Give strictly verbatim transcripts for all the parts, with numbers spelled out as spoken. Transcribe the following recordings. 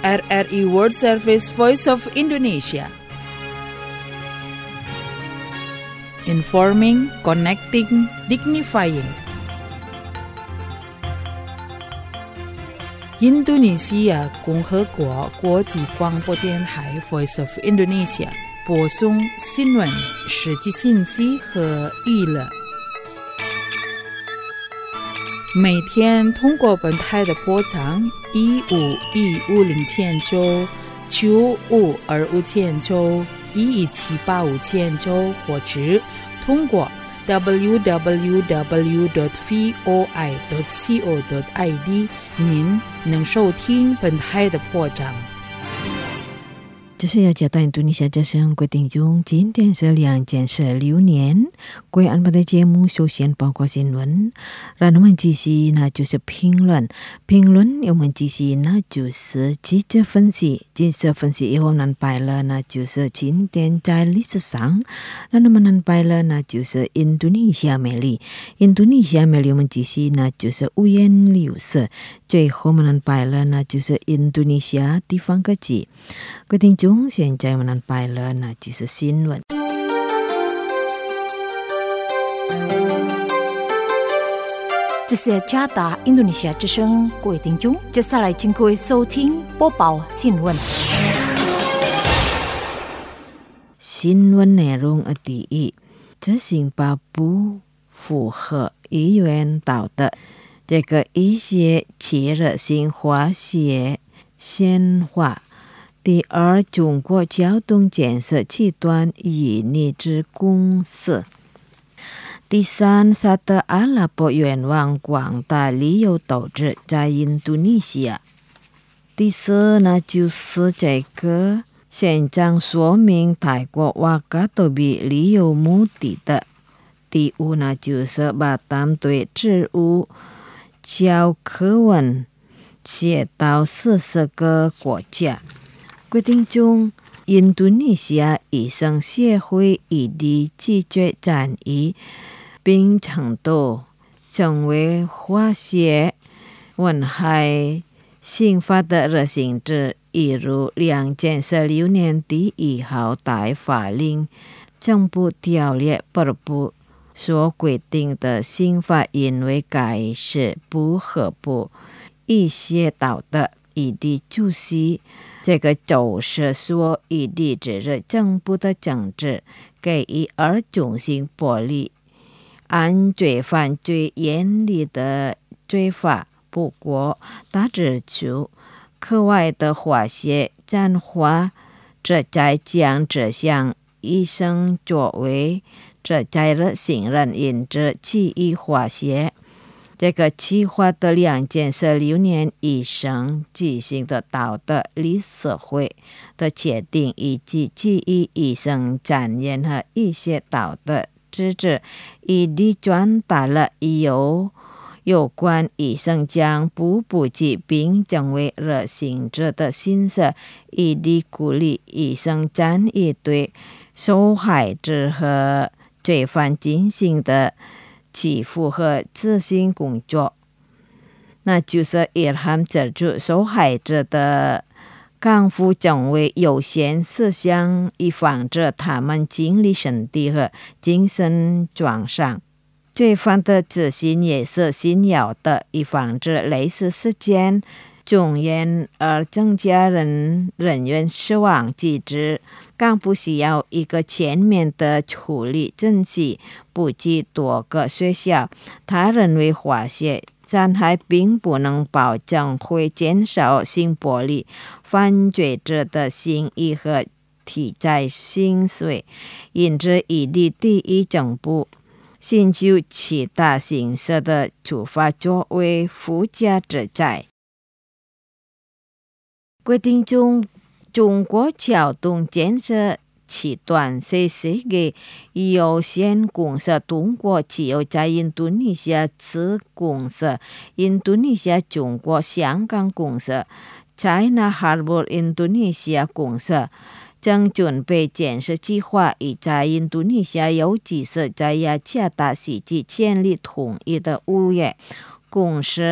R R I World Service Voice of Indonesia. Informing, connecting, dignifying.印度尼西亚共和国国际广播电台 Voice of Indonesia 播送新闻、实际信息和娱乐。每天通过本台的波长一五一五零千九、九五二五千九、一一七八五千九，或者通过 double-u double-u double-u dot voi dot co dot i d 您能收听本台的播章。 这是要交代印度尼西亚之声各位听众，今天是两千十六年，各位安排的节目首先包括新闻，然后我们继续那就是评论，评论我们继续那就是记者分析，记者分析以后安排了那就是今天在历史上，然后我们安排了那就是印度尼西亚美丽，印度尼西亚美丽我们继续那就是五颜六色，最后我们安排了那就是印度尼西亚地方歌曲。各位听众，现在我们安排了那就是新闻。 这是加达印度尼西亚之声，各位听众，接下来请各位收听播报新闻。 新闻内容的第一，执行法不符合意愿道德，这个一些企热性化学显化。第二，中国交通建设集团以拟制公司。第三，沙特阿拉伯愿望广大旅游投资在印度尼西亚。第四呢，就是这个现状说明泰国瓦嘎多比旅游目的的。第五呢，就是巴淡对植物教科文写到四十个国家。各位听众，印度尼西亚医生协会已地拒绝战役，并程度成为化学危害刑法的热行者，一如两千十六年第一号大法令政府条例二部所规定的刑法，因为该是不合乎一些道德，以地注释。这个就是说，以地指着政府的政治给予二种性暴力，按罪犯最严厉的罪法。不过，他指出，课外的化学战化，这在将这项医生作为这在了行人因着记忆化学。这个计划的两千十六年医生进行的道德理事会的决定，以及记忆医生展言和一些道德资质，以地传达了有有关医生将不普及并成为热心者的心思，以地鼓励医生战役对受害者和罪犯进行的起付和咨询工作，那就是以含指出受害者的康复成为优先事项，以防止他们经历身体和精神创伤。罪犯的咨询也是重要的，以防止类似事件重演而增加人人员死亡机制。更不需要一个全面的处理证据，不及多个学校。他认为化学战害并不能保证会减少性暴力犯罪者的行为和体在薪水，因此以利第一政府寻求其他形式的处罚作为附加之债。规定中中国交通建设集团是世界有限公司通过企业在印度尼西亚子公司印度尼西亚中国香港公司 China Harbour 印度尼西亚公司正准备建设计划，已在印度尼西亚有几次在雅加达时期建立统一的物业公司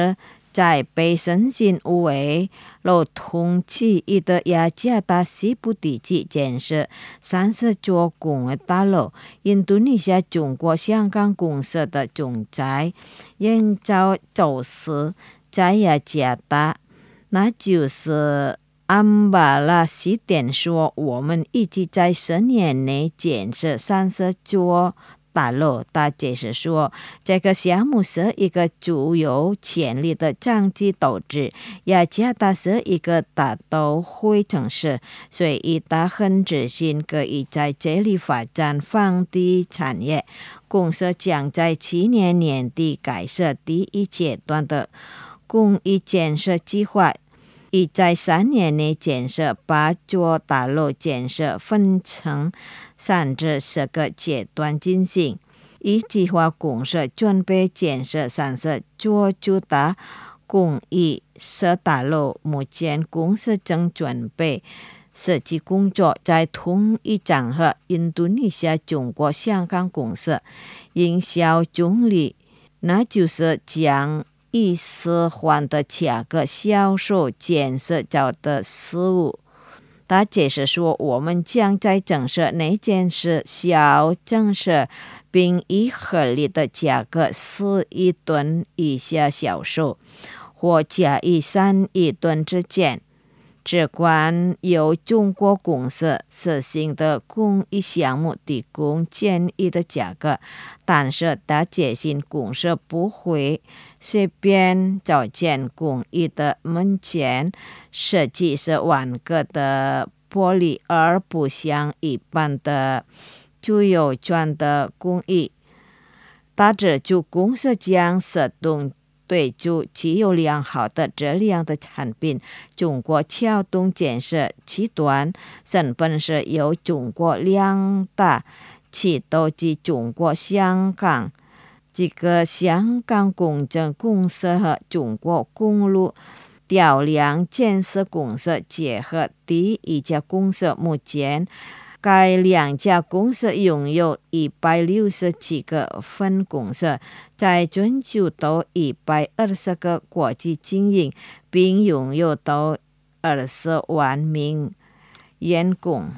在被申请为老通气一的雅加达西部地区建设三十座公寓大楼，印度尼西亚中国香港公社的总裁燕昭走私在雅加达，那就是安巴拉西点说，我们一直在十年内建设三十座大楼。他解释说，这个项目是一个具有潜力的长期投资，雅加达是一个大都会城市，所以他很自信可以在这里发展房地产业。公社将在去年年底开设第一阶段的公益建设计划，已在三年内建设八座大楼，建设分成三至十个阶段进行。以计划公社准备建设三十座巨大公益社大楼，目前公社正准备设计工作。在同一场合，印度尼西亚中国香港公社营销总理，那就是将以十万的价格销售建设造的事物。他解释说，我们将在建设内建设小建设，并以合理的价格十亿吨以下销售，或加以三亿吨之间。只管由中国公社实行的公益项目提供建议的价格，但是他决心公社不会随便造建公益的门前设计是完个的玻璃，而不像一般的具有权的公益。他指出，公社将适当对就具有良好的质量的产品。中国撬动建设集团身份是由中国两大汽车及中国香港这个香港公证公社和中国公路调量建设公社结合第一家公社。目前该两家公社拥有一百六十七个分公社，在全球都一百二十个国际经营，并拥有到二十万名员工。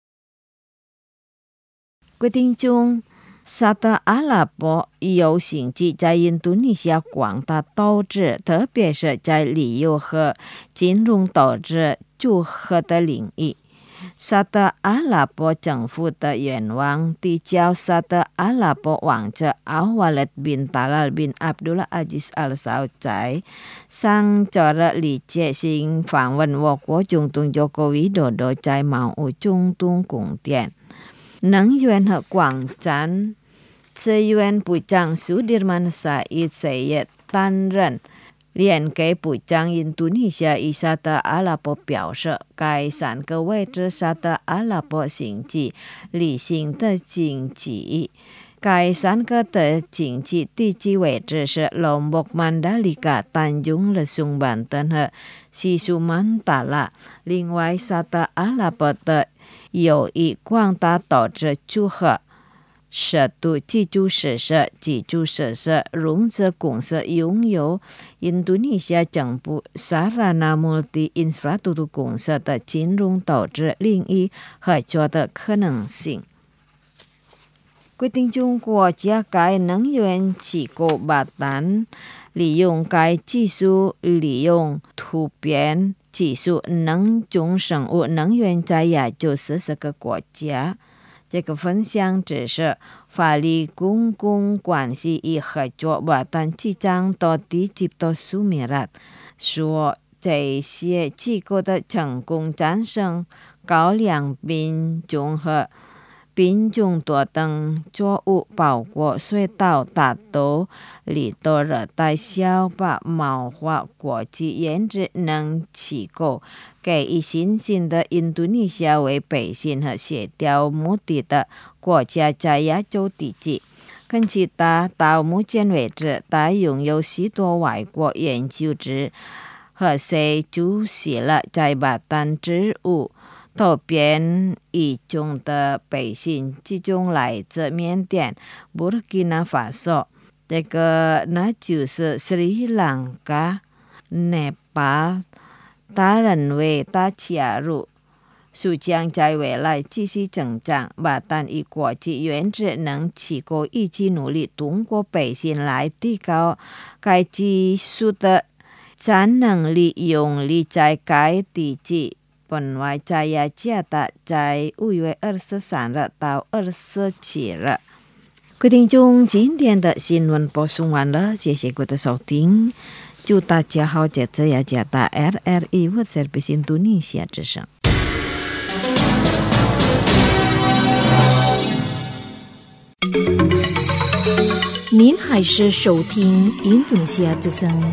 决定中，沙特阿拉伯有兴趣在印度尼西亚广大投资，特别是在旅游和金融投资组合的领域。沙特阿拉伯政府的愿望递交沙特阿拉伯王者阿瓦勒 bin Talal bin Abdullah Aziz Al Saud 在上周日李杰行访问我国总统佐科维多多在毛乌中东宫殿。能源和广展资源部长苏迪曼沙伊塞耶担任连给部长。印度尼西亚与沙特阿拉伯表示，该三个位置沙特阿拉伯经济理性的经济。该三个的经济地区位置是龙木曼达里卡、丹中勒松班登和西苏曼达拉。另外，沙特阿拉伯的有一广大投资组合，首都基础设施、基础设施融资公司拥有印度尼西亚政府萨拉纳穆蒂 Infrastructure 公司的金融投资领域合作的可能性。决定中国家该能源机构巴丹利用该技术，利用突变技术能种生物能源在亚洲四十个国家。这个分享只是法律公共关系与合作巴丹机长到第几到苏米拉说，这些机构的成功战胜高粱病综合病种多等作物，包括水稻、大豆、离岛热带小巴毛化国际研制能机构，给以新兴的印度尼西亚为北新和协调目的的国家在亚洲地区。根据他到目前为止，他拥有许多外国研究者和谁出席了在巴丹之务。投变一种的北新集中来自缅甸、布尔基纳法索，这个那就是斯里兰卡、 内把他认为他加入速将在未来继续增长，不但以国际原则能起过一起努力通过百姓来提高该技术的产能力，用力在该地区本来在雅加达在五月二十三日到二十七日。各位听众，今天的新闻播送完了，谢谢各位的收听，祝大家好，这次雅加达 R R I World Service Indonesia 之声。 您还是收听印度尼西亚之声。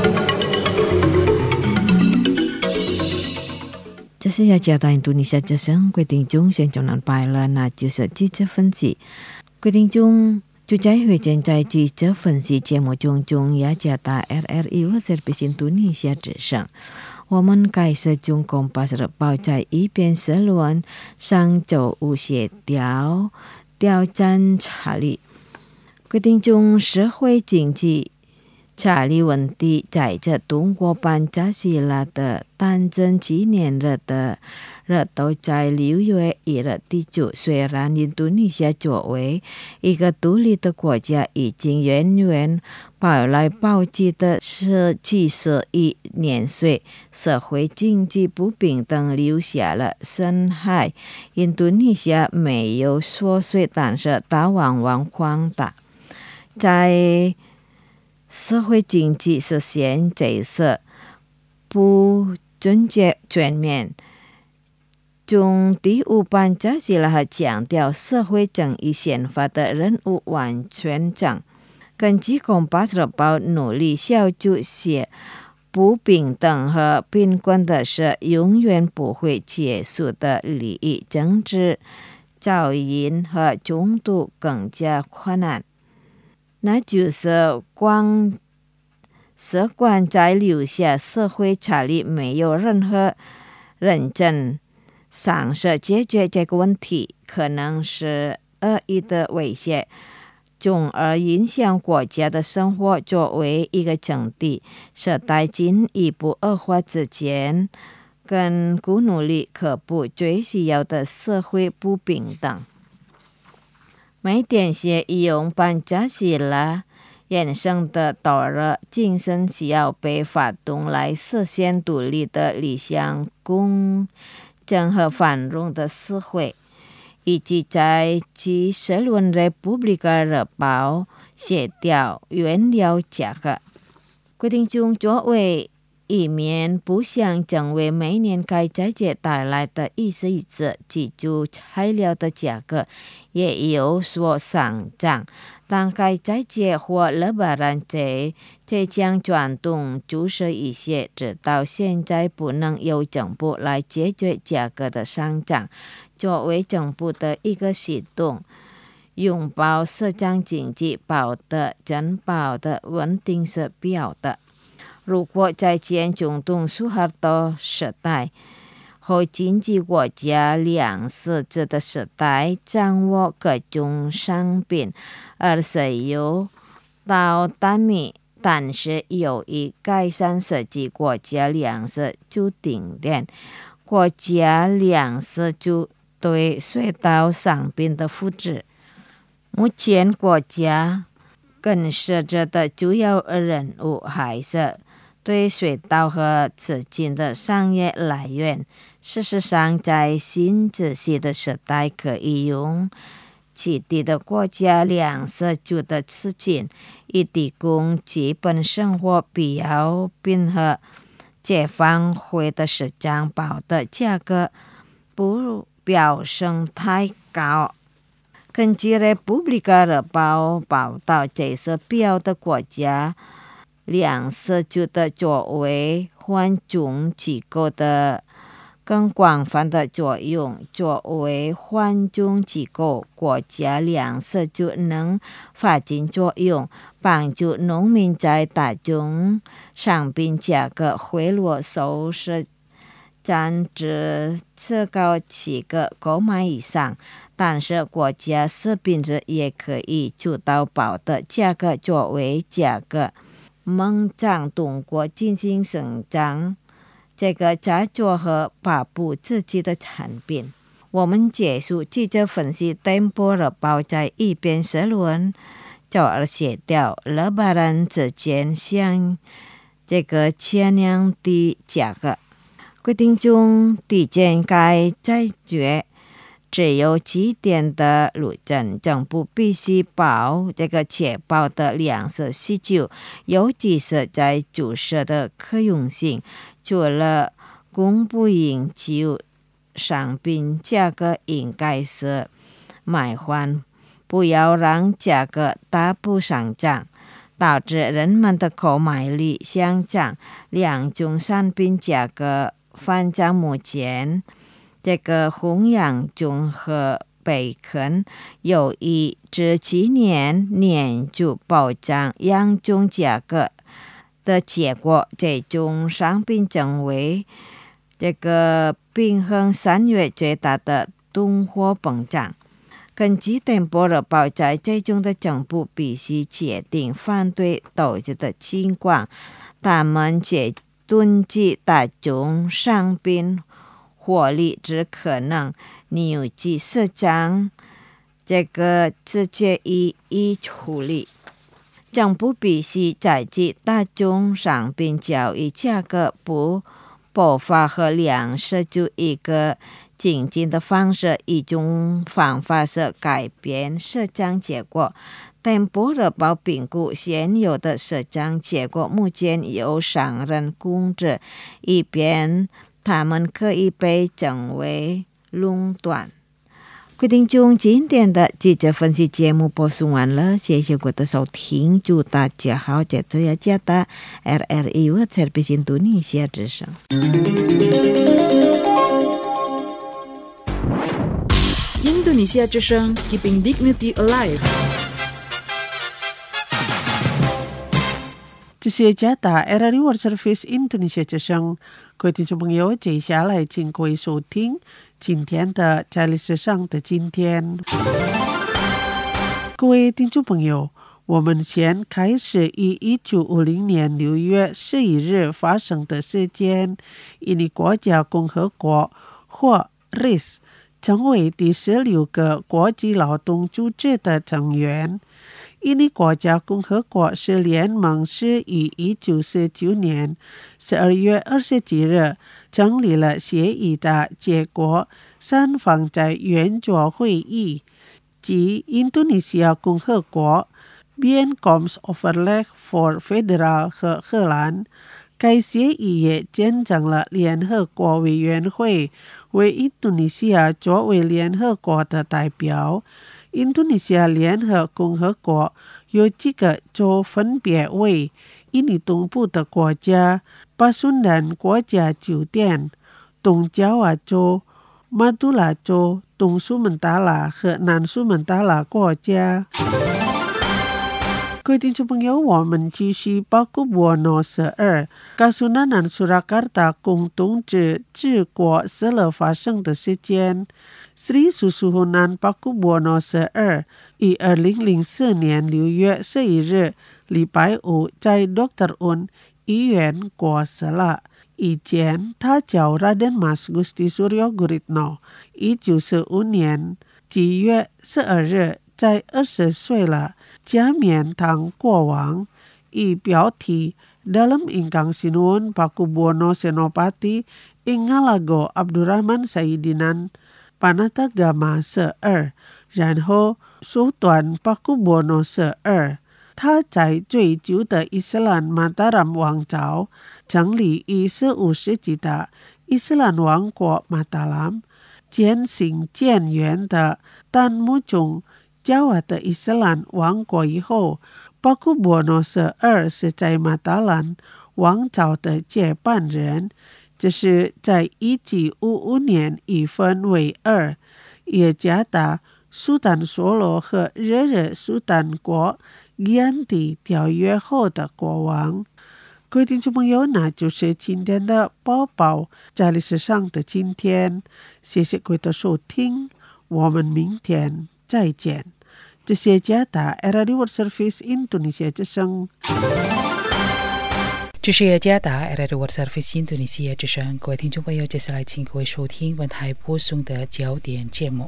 这是雅加达印度尼西亚之声，各位听众现在能拜了，那就是记者分析。各位听众，就在会见在记者分析节目中，中雅加达 R R I World Service Indonesia 之声。我们开始中共把日报在一边社论上周五协调挑战查理。各位听众，社会经济查理问题在这中国办扎西拉的诞生纪念日的热度在六月一日第九，虽然印度尼西亚作为一个独立的国家，已经远远跑来跑去的十七十一年岁，社会经济不平等留下了深害。印度尼西亚没有缩水，但是它往往扩大。在社会经济实现这些不准确全面中，第五版扎西拉强调社会正义宪法的任务完全长。根据公巴日报努力消除些不平等和贫困的是永远不会结束的利益政治噪音和冲突更加困难。那就是光是关在留下社会查理没有任何认真尝试解决这个问题，可能是恶意的威胁，从而影响国家的生活。作为一个整体，是在进一步恶化之前，更固努力可不最需要的社会不平等。每天些用班扎西拉衍生的多热精神需要被发动来实现独立的理想公正和繁荣的社会，以及在其社论 Republika 日报协调原料价格。各位听众，作为以免不想成为每年该季节带来的一时一次基础材料的价格也有所上涨，当该季节或勒巴兰节即将转动，就是一些直到现在不能由政府来解决价格的上涨。作为政府的一个行动，拥抱市场经济保的珍宝的稳定是必要的。如果在前中东苏哈多时代和经济国家粮食制的时代掌握各种商品，而石油到大米，但是由于改善设计国家粮食就停电，国家粮食就对水稻商品的复制。目前国家跟随着的主要任务还是对水稻和资金的商业来源。事实上，在新秩序的时代，可以用其地的国家粮食主的资金，以提供基本生活必要品和解放会的市场报的价格不飙升太高。根据 Republika 日报报道，这些必要的国家粮食主的作为缓冲机构的更广泛的作用。作为缓冲机构，国家粮食主能发挥作用，帮助农民在大宗商品价格回落收拾占至至高七个购买以上。但是国家食品日也可以主导报的价格作为价格猛将东国进行生长，这个在做和发布自己的产品。我们结束记者分析 Tempo 的报在一篇社论，就而写掉Lebaran之间向这个前两的价格。规定中递减该解决只有几点的路证，政府必须保这个确保的粮食需求，尤其是在注射的可用性。除了供不应求，商品价格应该是买还，不要让价格大幅上涨，导致人们的购买力下降。两种商品价格反正目前这个弘扬综合培根有意这几年年就保障两种价格的结果，这种商品成为这个平衡三月最大的通货膨胀。根据电波的报在这种的政府必须决定反对投资的情况，他们却囤积大众商品获利之可能，扭曲市场这个直接予以处理。政府必须在其大众商品交易价格不爆发和粮食就一个经济的方式，一种方法是改变市场结果。但波热报评估现有的市场结果目前由商人控制，以便他们可以被称为垄断。规定中今天的记者分析节目播送完了，谢谢各位的收听，祝大家好，这次要加大 R R I World Service Indonesia 之声。 Indonesia 之声 Keeping Dignity Alive。 这是加大 R R I World Service Indonesia 之声，各位听众朋友，接下来请各位收听今天的在历史上的今天。各位听众朋友，我们先开始于一九五零年六月十一日发生的事件。印尼国家共和国或 R I S 成为第十六个国际劳动组织的成员。印尼国家共和国是联盟是于一九四九年十二月二十几日成立了协议的结果，三方在圆桌会议及印度尼西亚共和国 Bijeenkomstoverleg voor Federal 和荷兰。该协议也见证了联合国委员会为印度尼西亚作为联合国的代表。印度尼西亚联合共和国有几个州分别为印尼东部的国家巴苏南国家酒店、东爪哇州、马杜拉州、东苏门答腊和南苏门答腊国家。各位听众朋友，我们继续巴库博诺十二Kasunanan Surakarta 共同治治国死了发生的事件。Sri Susuhunan Pakubuwono 十二于二零零四年六月十一日礼拜五在 Dokter Un 医院过世了。以前他叫 Raden Mas Gusti Suryo Guritno， 一九四五年几月十二日在二十岁了，加冕当国王。以标题 Dalam ingkang sinuwun Pakubuwono Senopati ing ngalago Abdurrahman Sayyidinan Panatagama 十二，然后缩短巴库博诺十二。他在最久的伊斯兰马达兰王朝成立于十五世纪的伊斯兰王国马达兰，渐行渐远的但穆中加瓦的伊斯兰王国以后，巴库博诺十二是在马达兰王朝的接班人。这是在一九五五年一分为二，也加达苏丹索罗和热热苏丹国吉安迪条约后的国王。各位听众朋友，那就是今天的播报在历史上的今天，谢谢各位的收听，我们明天再见。这是加达 R R I World Service Indonesia 之声。 这是雅加达 A R D World Service 印度尼西亚之声，各位听众朋友，接下来请各位收听本台播送的焦点节目。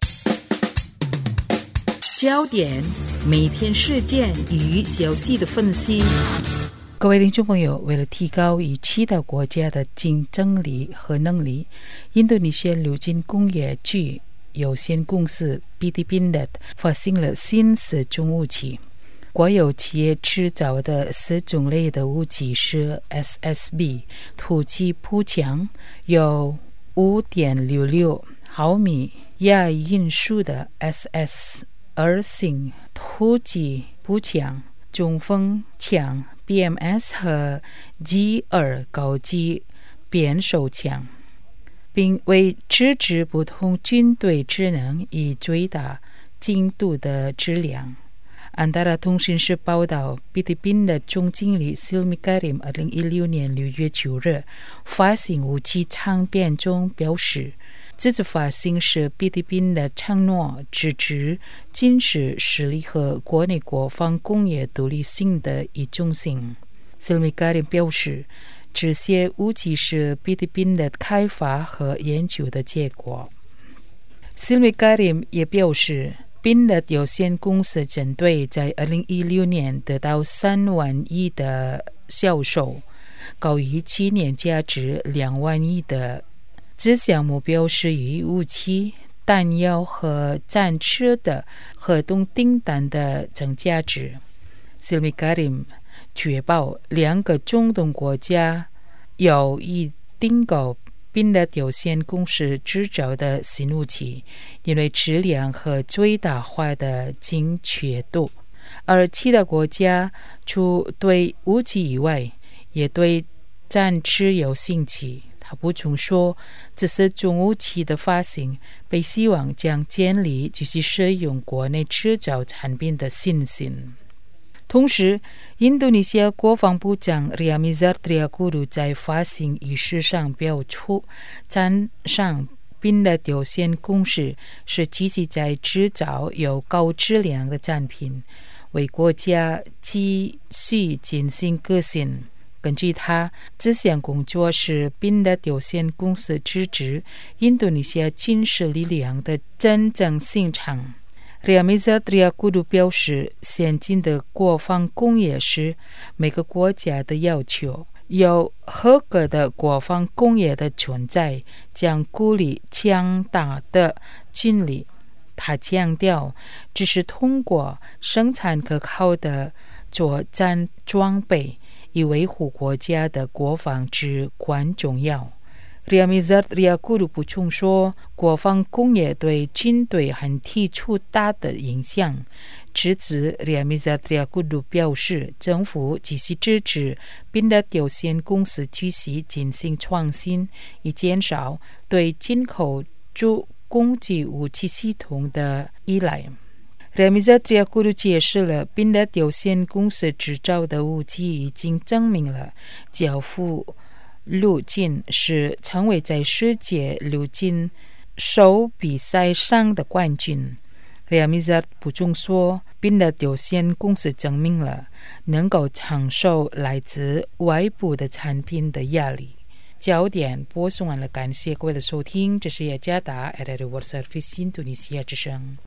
焦点，每天事件与消息的分析。各位听众朋友，为了提高与其他国家的竞争力和能力，印度尼西亚铝金工业具有限公司 P T Pindad 发行了新十种武器。国有企业制造的十种类的武器是 S S B 突击步枪，有 五点六六 毫米亚音速的 S S 二型突击步枪、中锋枪 B M S 和 G 二 高级扁手枪，并为支持不同军队职能以最大精度的质量。安达拉通讯社报道 ，P T Pindad 总经理 Silmi Karim 二零一六年六月九日发行武器长片中表示，这次发行是 P T Pindad 承诺支持军事实力和国内国防工业独立性的一种性。Silmi Karim 表示，这些武器是 P T Pindad 开发和研究的结果。Silmi Karim 也表示，Pindad 有限公司针对在二零一六年得到三万亿的销售，高于去年价值两万亿的。这项目标是以武器、弹药和战车的合同订单的总价值。Silmi Karim 确保两个中东国家有意订购Pindad 有限公司制造的新武器，因为质量和最大化的精确度，而其他国家除对武器以外，也对战车有兴趣。他补充说，这是中武器的发行被希望将建立继续使用国内制造产品的信心。同时，印度尼西亚国防部长 Ria Mizar Triakudu 在发行仪式上表出，赞赏 Pindad 有限公司是积极在制造有高质量的产品，为国家继续进行革新。根据他，这项工作是 Pindad 有限公司支持印度尼西亚军事力量的真正进程。Ria Mizar Triakudu 表示，先进的国防工业是每个国家的要求，有合格的国防工业的存在将鼓励强大的军力。他强调，只是通过生产可靠的作战装备，以维护国家的国防至关重要。Ria Mizar Triakudu 补充说，国防工业对军队很提出大的影响。至此 Ria Mizar Triakudu 表示，政府继续支持 Pindad 有限公司继续进行创新，以减少对进口主攻击武器系统的依赖。Ria Mizar Triakudu 解释了 Pindad 有限公司制造的武器已经证明了交付陆军是成为在世界陆军手比赛上的冠军。Ria Mizar 补充说， Pindad 有限公司证明了能够承受来自外部的产品的压力。焦点播送完了，感谢各位的收听，这是雅加达 A R D World Service 印度尼西亚之声。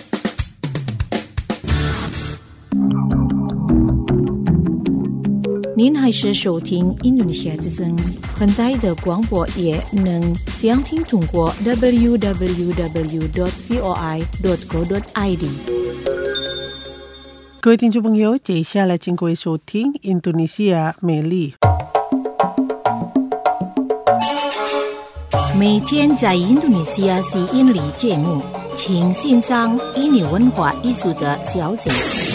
您还是收听印度尼西亚之声，本台的广播也能详听通过 double-u double-u double-u dot voi dot co dot i d。 各位听众朋友，接下来请各位收听印度尼西亚美丽。 每天在印度尼西亚吸引力节目，请欣赏印尼文化艺术的消息。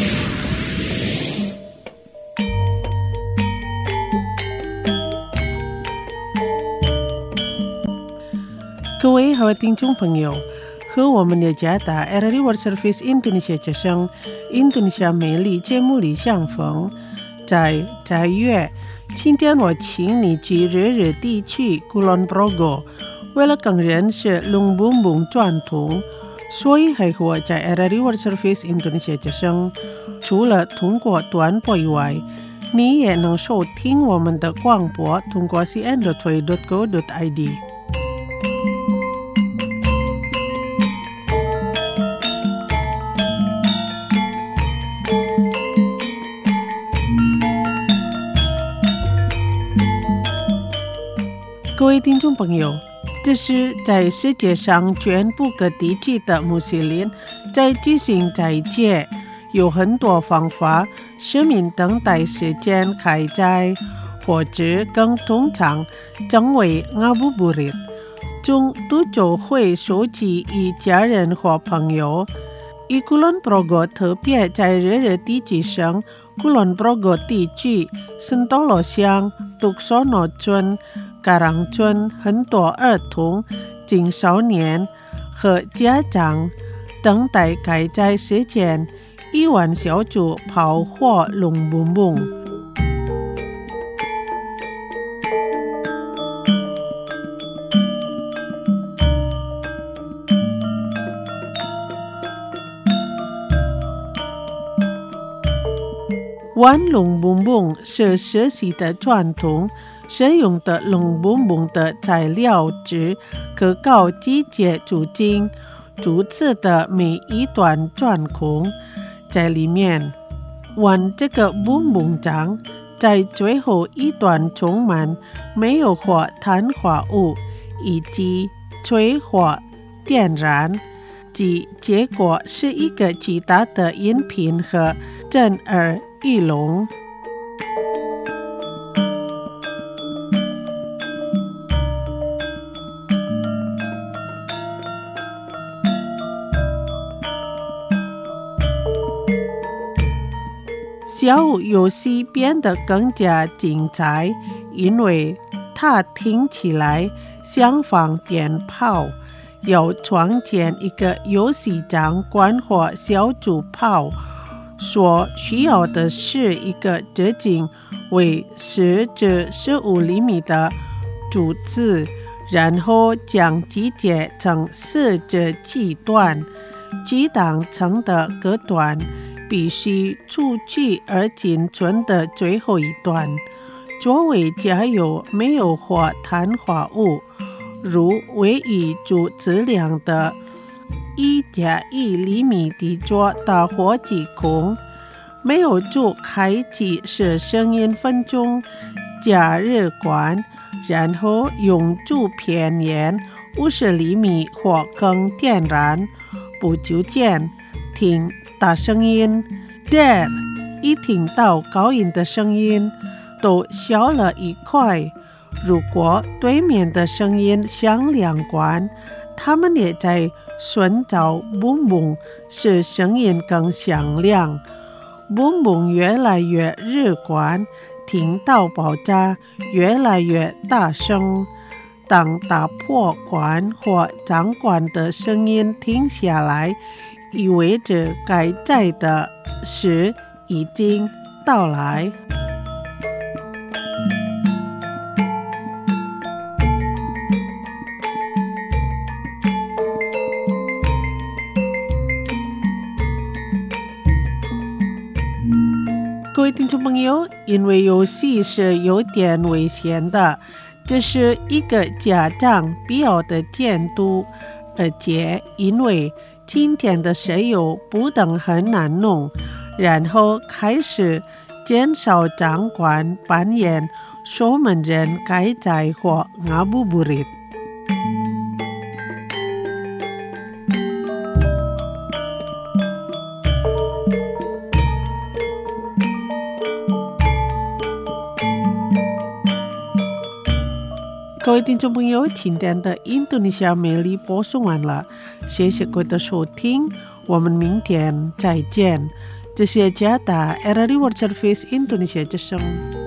各位好，听众朋友，和我们的加达 A R D World Service 印度尼西亚之声印度尼西亚美丽节目里相逢。在在月，今天我请你去日日地区 Kulon Progo， 为了更认识龙蹦蹦传统，所以还和我在 A R D World Service 印度尼西亚之声，除了通过短波以外， 你也能收听我们的广播，通过 c n dot tw dot co dot i d。各位听众朋友，这是在世界上全部各地区的穆斯林在举行斋戒，有很多方法，市民等待时间开斋，或者更通常称为阿布布日，中都就会收集一家人或朋友。以古伦布罗格特别在热热地区上，古伦布罗格地区圣多罗乡、杜索诺村、嘎朗村很多儿童、青少年和家长等待开斋时间，一碗小组跑或龙蹦蹦。玩龙蹦蹦是设计的传统，使用的龙蹦蹦的材料指可靠季节足金，竹子的每一段钻孔，在里面玩这个蹦蹦章，在最后一段充满没有或碳化物以及催化点燃，即结果是一个巨大的音频和震耳欲聋。小游戏变得更加精彩，因为它听起来像放鞭炮，要创建一个游戏场馆或小组炮，所需要的是一个直径为十至十五厘米的竹子，然后将其截成四至七段，几档层的各段必须出去而仅存的最后一段，作为加油没有或碳化物，如唯一主质量的一加一厘米的做打火机孔，没有主开启是声音分钟加热管，然后用主偏沿五十厘米或更点燃，不久间听大声音 Dad， 一听到高音的声音都小了一块。如果对面的声音像两关，他们也在寻找蹦蹦，使声音更响亮。蹦蹦越来越日观，听到爆炸越来越大声。当打破管或掌管的声音停下来，意味着该在的时已经到来。各位听众朋友，因为游戏是有点危险的，这是一个家长必要的监督，而且因为今天的石油不等很难弄，然后开始减少掌管扮演守门人该在或阿布布日。各位听众朋友，今天的印度尼西亚美丽播送完了，谢谢各位的收听，我们明天再见。这是加达 R R I World Service Indonesia 之声。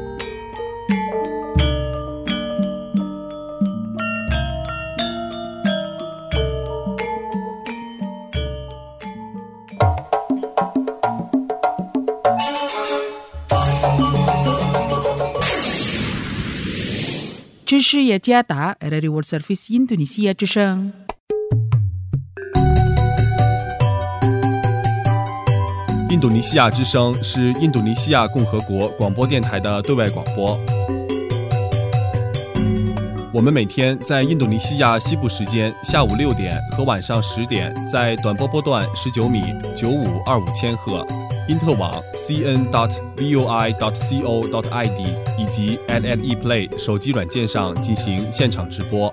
这是雅加达 R R I World Service Indonesia 之声。 印度度尼西亚之声是印度尼西亚共和国广播电台的对外广播。我们每天在印度尼西亚西部时间下午六点和晚上十点，在短波波段十九米九五二五千赫、因特网 c n dot v o i dot co dot i d 以及 at at ePlay 手机软件上进行现场直播。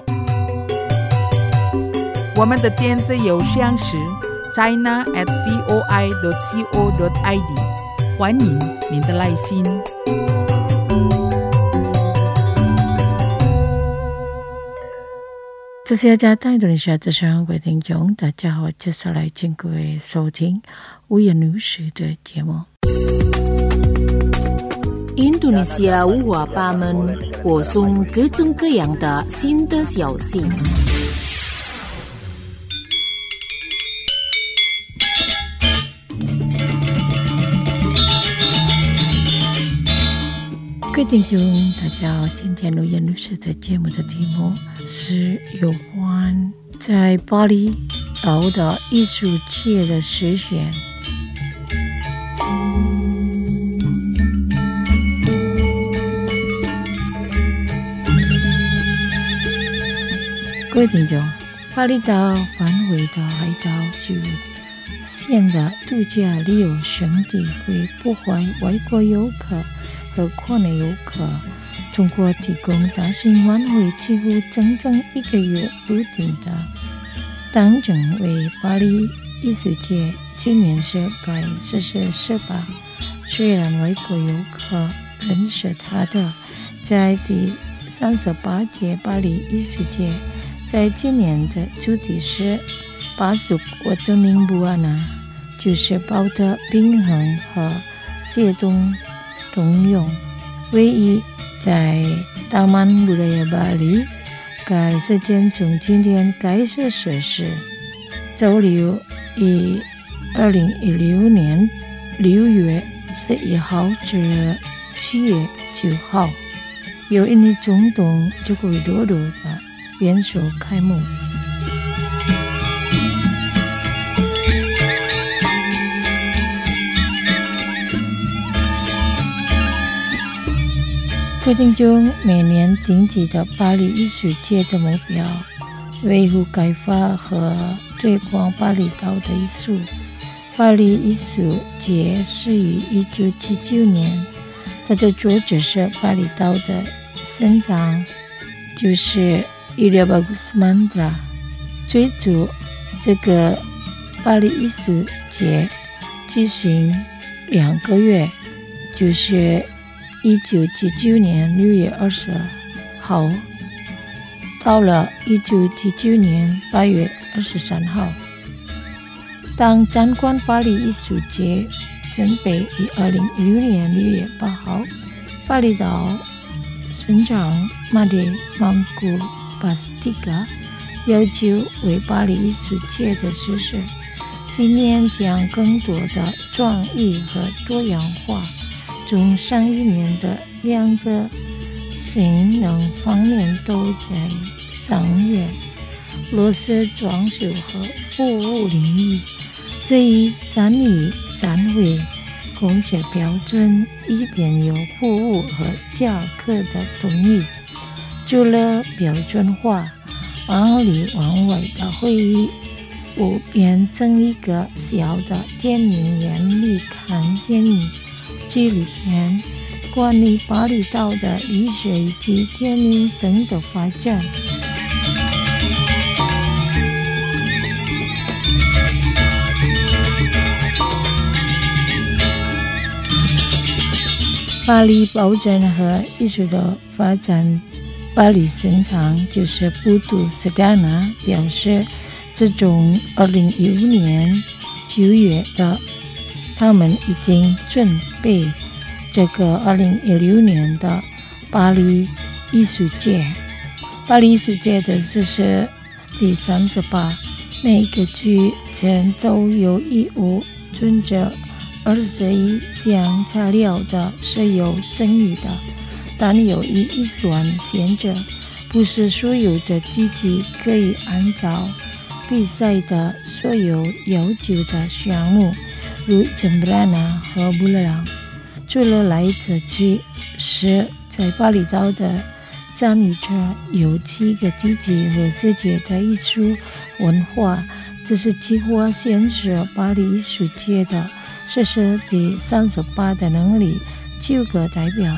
我们的电子邮箱是 china at voi dot co dot i d， 欢迎您的来信。 这是在印度尼西亚之声各位听众，大家好，接下来请各位收听无言女士的节目。印度尼西亚五花八门，播送各种各样的新的消息。各位听众，大家好，今天无言女士的节目的题目是有关在巴厘岛的艺术界的实现。各位听众，巴厘岛繁华的海岛就县的度假旅游胜地，为不怀外国游客和国内游客通过提供大型晚会几乎整整一个月不停的当成为巴黎艺术节今年是该实施设法，虽然外国游客认识它的，在第三十八届巴黎艺术节在今年的主题是巴蜀国的宁布安娜，就是保持平衡和协同动用，唯一在大曼布雷亚巴黎该事件从今天开始实施，周六以二零一六年六月十一号至七月九号，由印尼总统佐科维多多的元首开幕。各听众，每年定级的巴黎艺术节的目标，维护开发和推广巴厘岛的艺术。巴黎艺术节始于一九七九年，它的主旨是巴厘岛的生长，就是伊列巴古斯曼达。最初，这个巴黎艺术节举行两个月，就是一九七九年六月二十号，到了一九七九年八月二十三号。当展观巴黎艺术节准备于二零一六年六月八号，巴厘岛省长马德曼古巴斯蒂卡要求为巴黎艺术节的实施，今年将更多的创意和多样化从上一年的两个性能方面都在上演，螺丝装修和服务领域。这一展与展会公决标准，以便有服务和教课的同意。除了标准化，往里往外的会议我变成一个小的电影院里看电影纪录片，关于巴厘岛的历史以及电影等的发展。巴黎保证和艺术的发展，巴黎省长就是布杜斯达纳表示，自从二零一五年九月的，他们已经准备这个二零一六年的巴黎艺术节。巴黎艺术节的实施第三十八，每个区城都有义务遵照二十一项材料的是有争议的，但有一预算限制，不是所有的地区可以按照比赛的所有要求的项目如 Cembrana 和 Bulalang。除了来者之时，在巴厘岛的参与者有七个积极和世界的艺术文化，这是计划显示巴黎艺术界的设施第三十八的能力九个代表。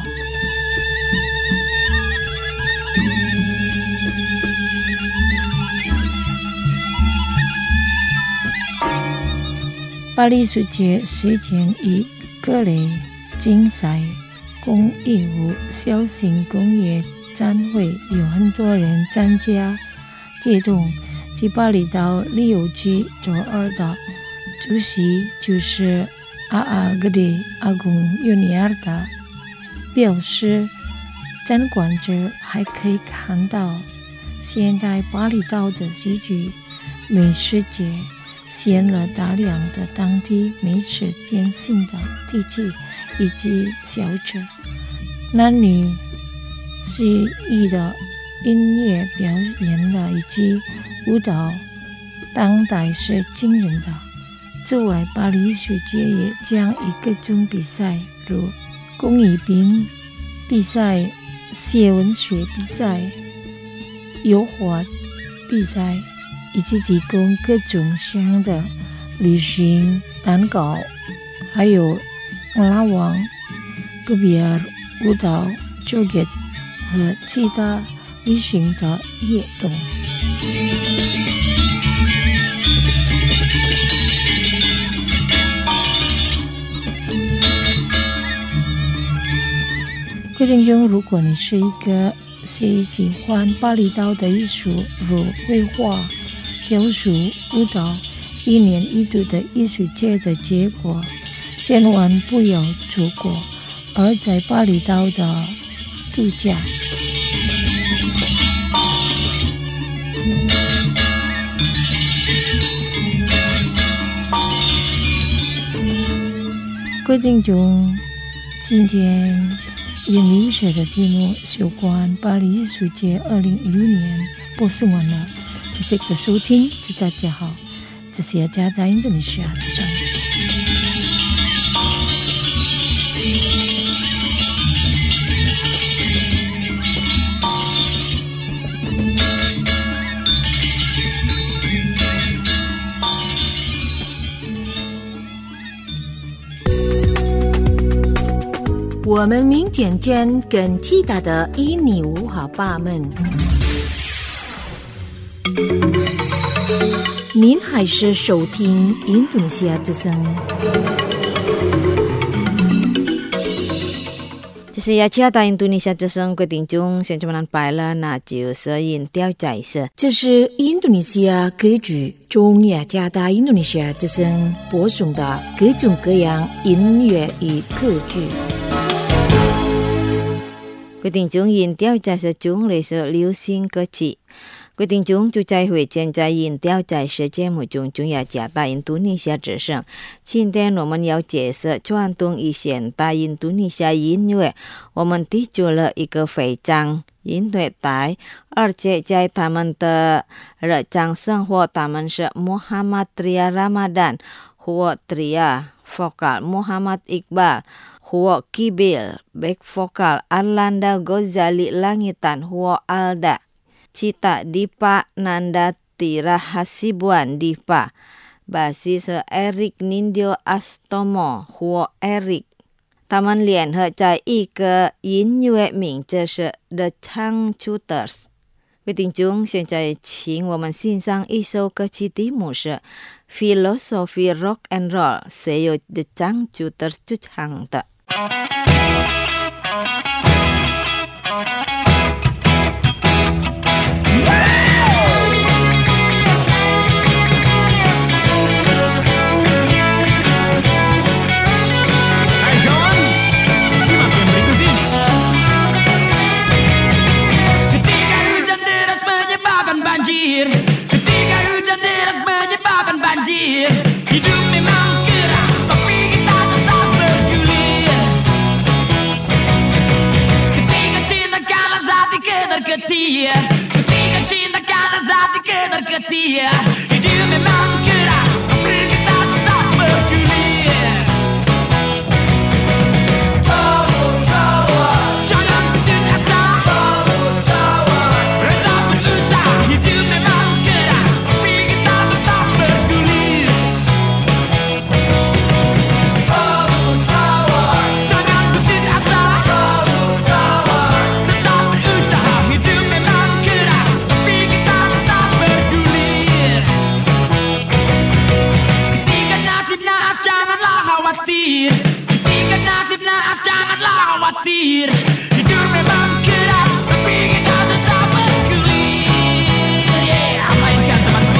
巴黎艺术节时间以各类竞赛、公益和小型工业展会有很多人参加活动。及巴厘岛旅游局周二的主席就是阿阿格里阿贡尤尼尔达表示，参观者还可以看到现代巴厘岛的戏剧美食节，献了大量的当地美食点心的地区以及小吃，男女适宜的音乐表演的以及舞蹈，当代是惊人的。此外，巴黎艺术节也将以各种比赛，如工艺品比赛、写文学比赛、油画比赛，以及提供各种项的旅行蛋糕，还有拉网、戈比尔舞蹈、joget和其他旅行的活动。各位听众，如果你是一个喜喜欢巴厘岛的艺术，如绘画、雕塑、舞蹈，一年一度的艺术节的结果，千万不要错过。而在巴厘岛的度假，各位听众，今天研留学的节目有关巴黎艺术节二零一六年播送完了，谢谢的收听，祝大家好，这是雅加达印度尼西亚的声音。我们明天见，更其他的印尼文化吧们。您还是收听印度尼西亚之声。这是雅加达印度尼西亚之声，各位听众，现在们拜了，那就是音调在是，这是印度尼西亚歌剧中雅加达印度尼西亚之声播送的各种各样音乐与歌剧。各位听众，音调在是中类是流行歌曲。各位听众，就在会见在音调在是节目中，中雅加达印度尼西亚之声。今天我们要介绍传统与现代印度尼西亚音乐，我们提出了一个非常音乐带，而且在他们的日常生活，他们是 Muhammad Tria Ramadan 或 Tria vokal Muhammad Iqbal 或 Kibil back vokal Arlanda Ghazali Langitan 或 Alda Cita Dipa Nanda Tira Hasibuan Dipa basis Eric Nindyo Astomo 或 Eric。他们联合在一个音乐名字是 The Changchuters。各位听众，现在请我们欣赏一首歌曲，题目是 Philosophy Rock and Roll， 是由 The Changchuters 主唱的。 Ketika hujan deras menyebabkan banjir, hidup memang keras, tapi kita tetap bergulir. Ketika cinta kalah hati ketar-ketir, ketika cinta kalah hati ketar-ketir, hidup memang keras, tapi kita tetap bergulir. bergulir. Hidup memang keras, tapi kita tetap bergulir. Yeah, mainkan temanku.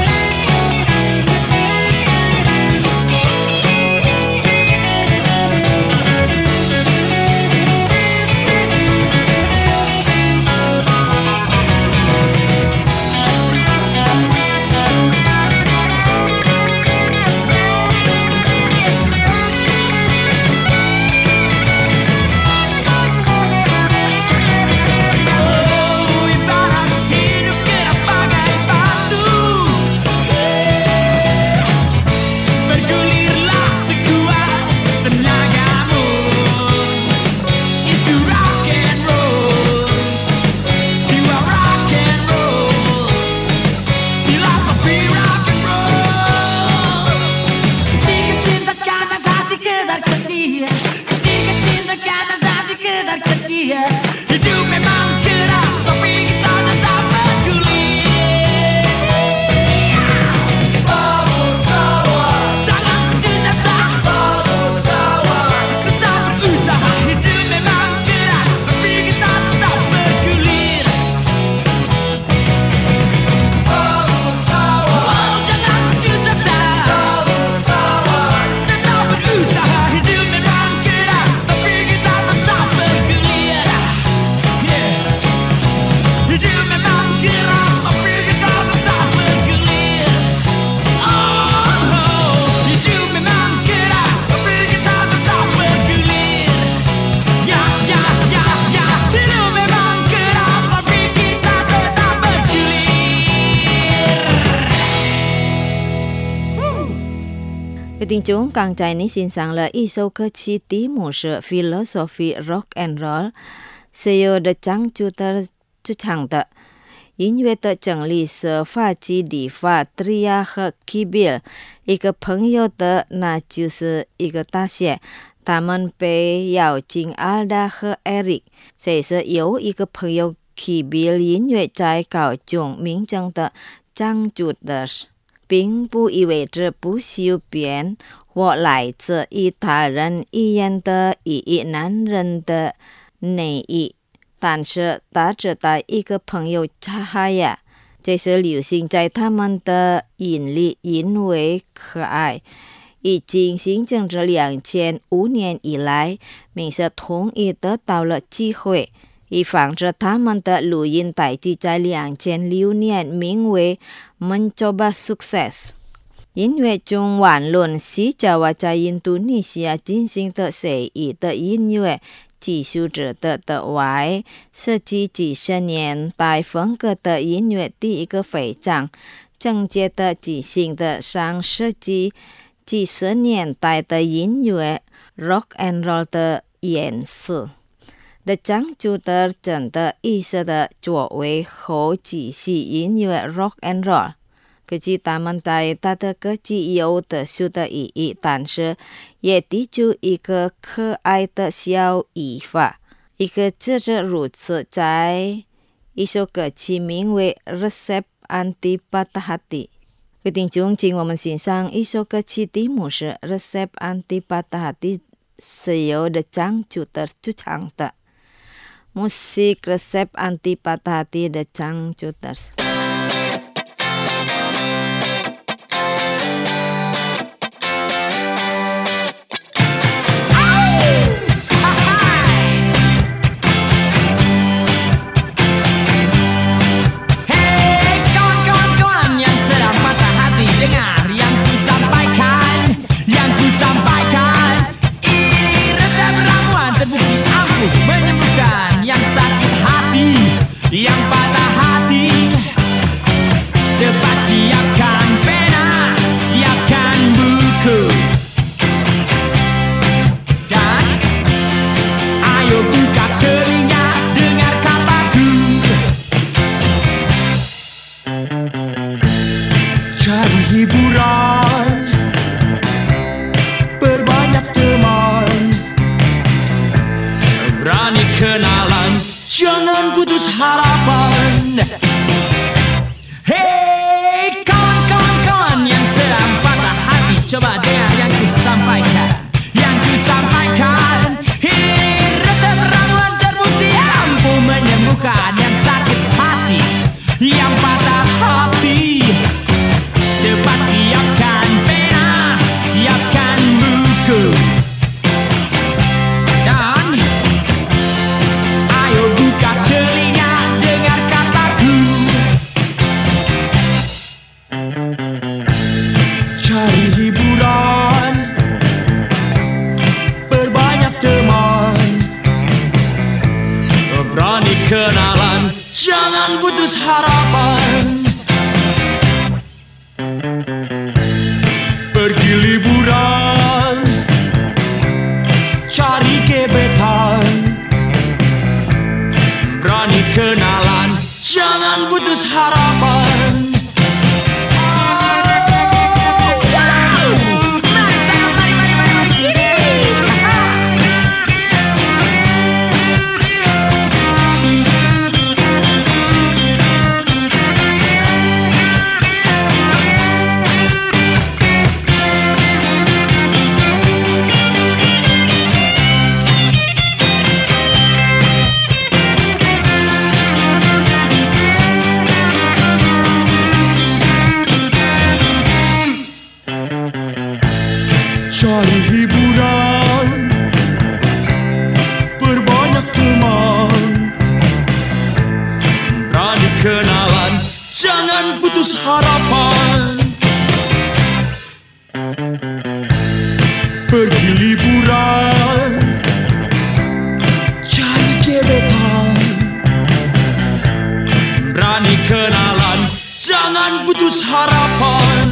Hidup memang keras, tapi kita tetap bergulir. Bangun kawan, jangan putus asa. Bangun kawan, tetap berusaha. Hidup memang keras, tapi kita tetap bergulir. Bangun kawan, oh, jangan putus asa. Bangun kawan, tetap berusaha. Hidup memang keras, tapi kita tetap bergulir. Hidup memang keras, tapi kita tetap bergulir. Oh, hidup memang keras, tapi kita tetap bergulir. Ya, ya, ya, ya. Hidup memang keras, tapi kita tetap bergulir. Quý tín chúng càng trái ní xin sang là y sâu cơ chi tí mù sự philosophy rock and roll. Seyo de chang chu tơ chu chang de. 音乐的整理是发基理发 Tria 和 Kibil 一个朋友的，那就是一个大学，他们被邀请 Alda 和 Eric， 这是有一个朋友 Kibil 音乐在高中名正的张主的，并不意味着不修边或来自于他人意愿的意义男人的内意。但是大致的一个朋友插呀，这是流行在他们的眼里，因为可爱，已经形成着两千五年以来，民社统一得到了机会，以防止他们的录音带机在两千六年名为 Mencoba Sukses。音乐中玩论西爪哇在印度尼西亚进行的随意的音乐技术者的的外，设计几十年代风格的音乐第一个非常正确的即兴的上世纪几十年代的音乐 rock and roll 的演示的讲究的真的意识的作为后即兴音乐 rock and roll。可是他们在他的各自有特殊的意义，但是也提出一个可爱的小语法。一个就是如此，在一首歌曲名为 Resep Antipatah Hati。各位听众，请我们欣赏一首歌曲题目是 Resep Antipatah Hati， 是由的张主的主唱的。Musik Resep Antipatah Hati 的张主的。 Dengar yang ku sampaikan, yang ku sampaikan. Ini resep ramuan terbukti ampuh menyembuhkan yang sakit hati, yang patah hati. Cepat siapkan pena, siapkan buku, dan ayo buka telinga dengar kataku. Cari hiburan, berbanyak teman, berani kenalan, jangan putus harapan. Hei kawan-kawan yang sedang patah hati, coba dengar yang ku sampaikan, yang ku sampaikan. Ini resep Jangan putus harapan. Pergi liburan, cari gebetan, berani kenalan, jangan putus harapan. Cari hiburan, perbanyak teman, berani kenalan, jangan putus harapan. Pergi liburan, cari gebetan, berani kenalan, jangan putus harapan.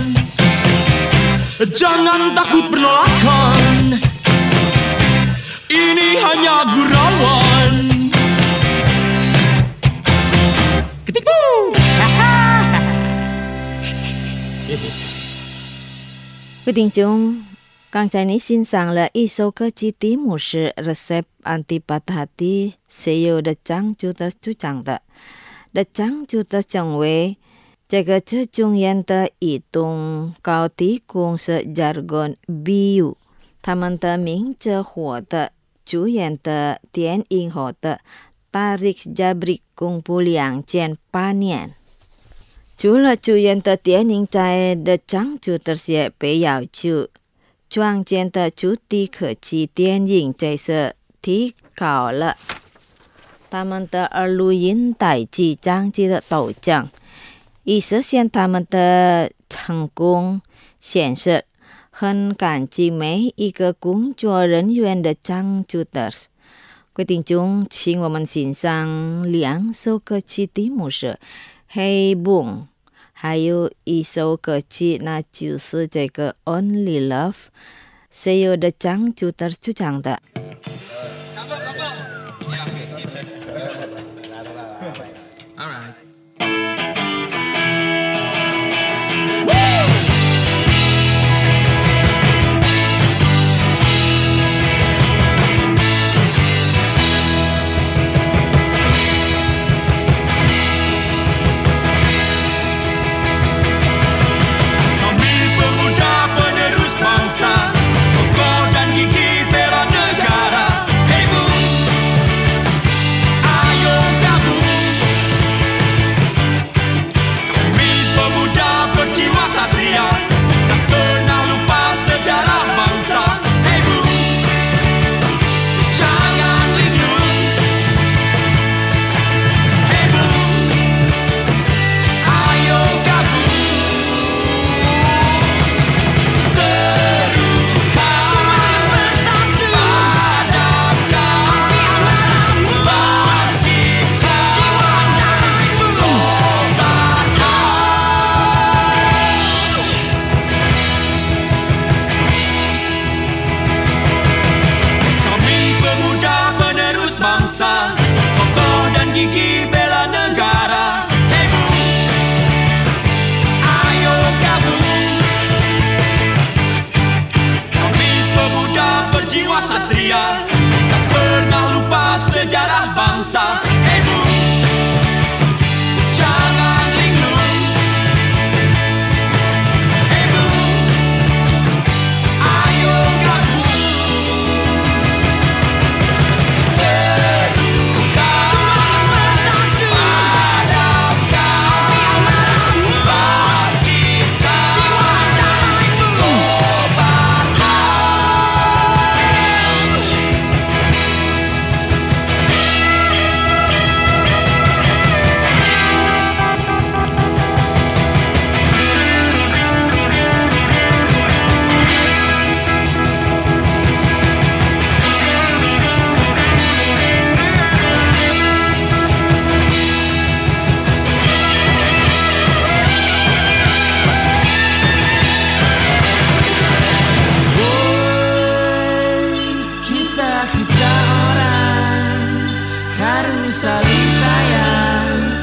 Jangan takut penolakan, ini hanya gurauan. Ketipu. Quý tín chúng,刚才你欣赏了一首歌曲，题目是 Resep Anti Patah Hati， 是由的张主的主讲的。的张主的讲为这个最重要的移动高低公是 jargon B U， 他们的名字火的主演的电影火的 Tarik Jabrik 公布两千八年。除了主演的电影在的张主的些被要求，创建的主题科技电影这是提高了他们的耳录音带及张机的导向。以实现他们的成功，显示很感激每一个工作人员的帮助的。规定中，请我们欣赏两首歌曲，题目是《Hey Boom》，还有一首歌曲，那就是这个《Only Love》，是由的张主的主唱的。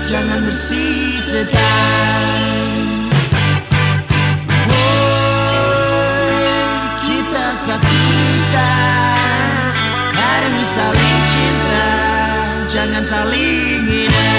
jangan bersih tegang. Oh, kita satu nusa, harus saling cinta, jangan saling hina.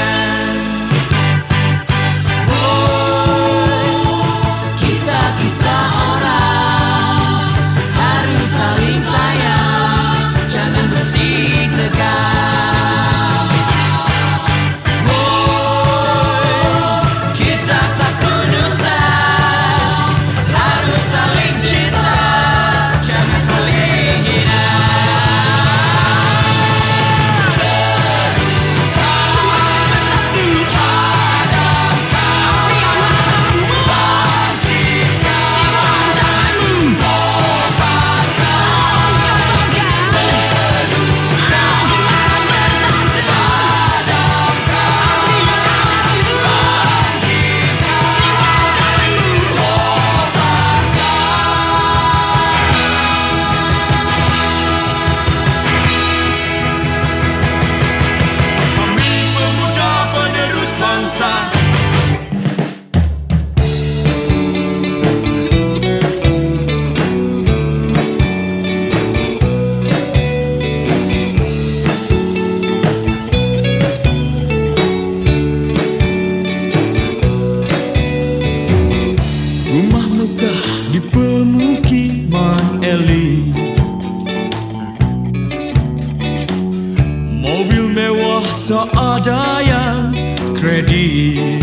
Mobil mewah tak ada yang kredit,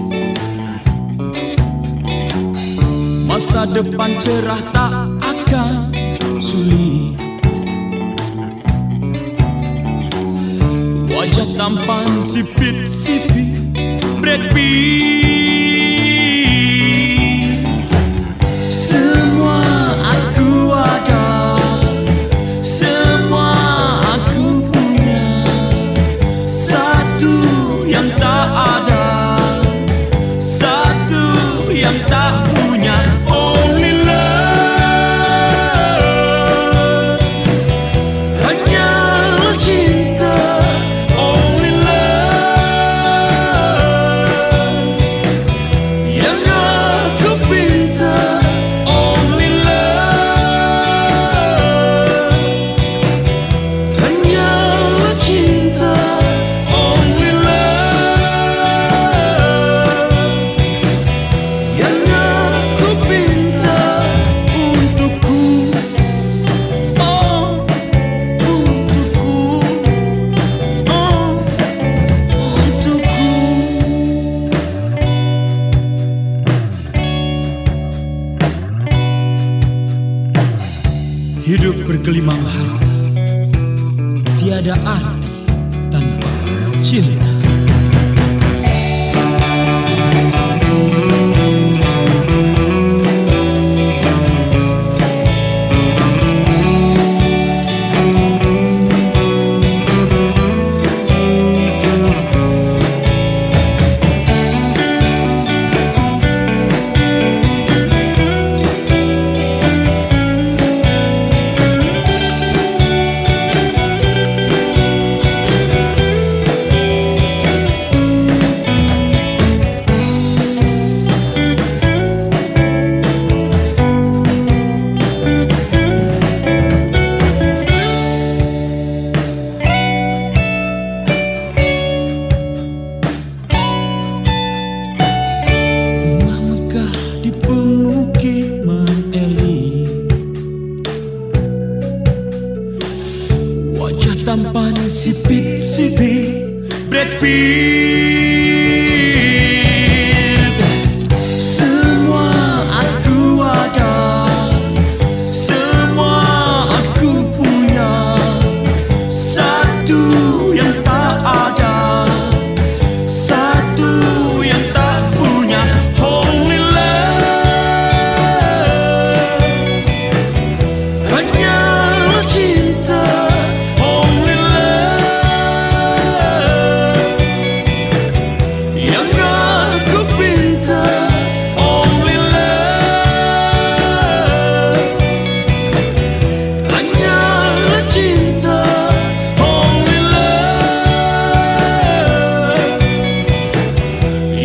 masa depan cerah tak akan sulit. Wajah tampan sipit-sipit Brad Pitt. Semua aku ada, semua aku punya, satu yang tak ada, satu yang tak punya. Only love, hanya cinta. Only love yang aku pinta. Only love, hanya cinta. Only love yang aku pinta untukku. Oh, untukku. Oh, untukku. Hidup bergelimang harta, tiada arti tanpa cinta.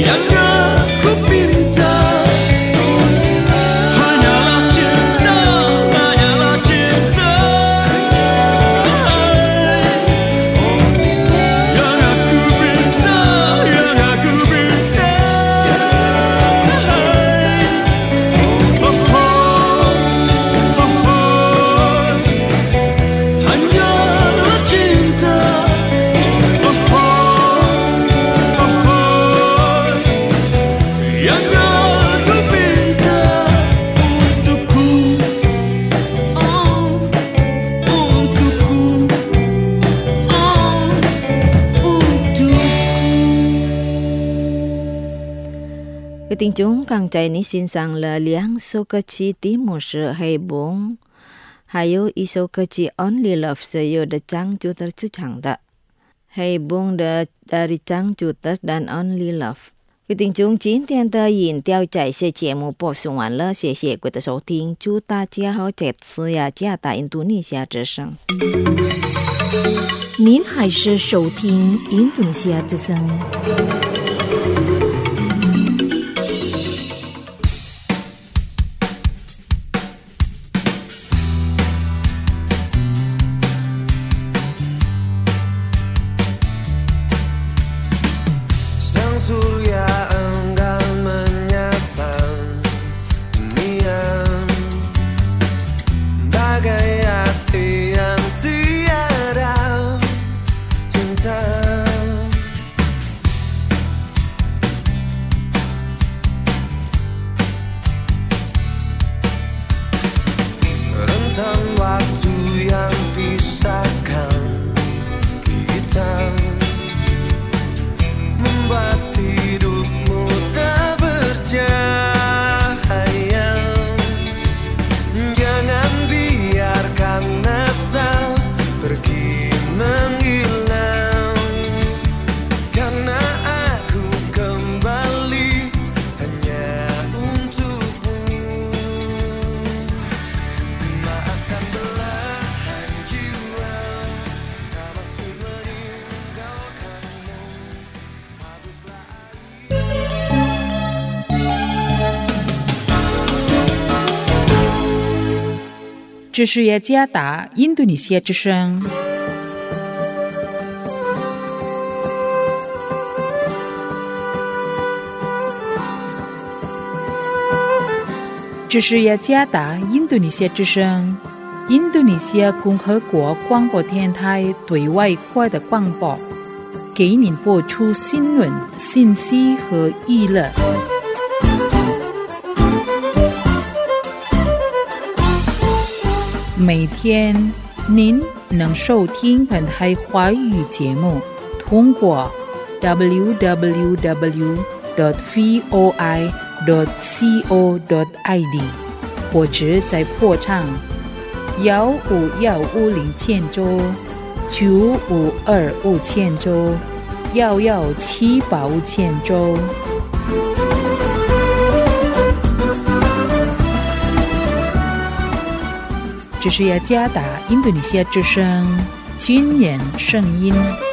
yang aku pinta hanyalah cinta, hanyalah cinta yang aku pinta, yang aku pinta. Oh, oh, oh, oh. Hanyalah cinta. Oh, oh, oh, oh. Yang aku pinta untukku, oh, untukku, oh, untukku. Cái tiếng chúng càng chạy ní xin sang là liang so cơ chi tí mù sự hay bông. Hay yo iso cơ chi only love se yo da chang chu tar chu chang da. Hay bông da dari chang chu tar dan only love. Cái tiếng chúng chín thiên tơ yin tiêu chạy sẽ chế mù bộ sung hoàn lơ xie xie của ta số tiếng chú ta chia hao chết sư ya chia ta Indonesia之声。 您还是收听印度尼西亚之声。 Sang surya enggan menyapa dunia, bagai hati yang tiada cinta. Rentang waktu yang pisahkan kita membuat hidupmu tak bercahaya. Jangan biarkan asa pergi menghilang, karena aku kembali hanya untukmu. Maafkan belahan jiwa, tak maksud meninggalkanmu. Habislah air. 这是雅加达印度尼西亚之声。这是雅加达印度尼西亚之声，印度尼西亚共和国广播电台对外国的广播，给您播出新闻、信息和娱乐。每天您能收听本台华语节目，通过 double-u double-u double-u dot voi dot co dot i d 或者在破唱幺五幺五零千州九五二五千州幺幺七八五千州。这是雅加达印度尼西亚之声军人声音。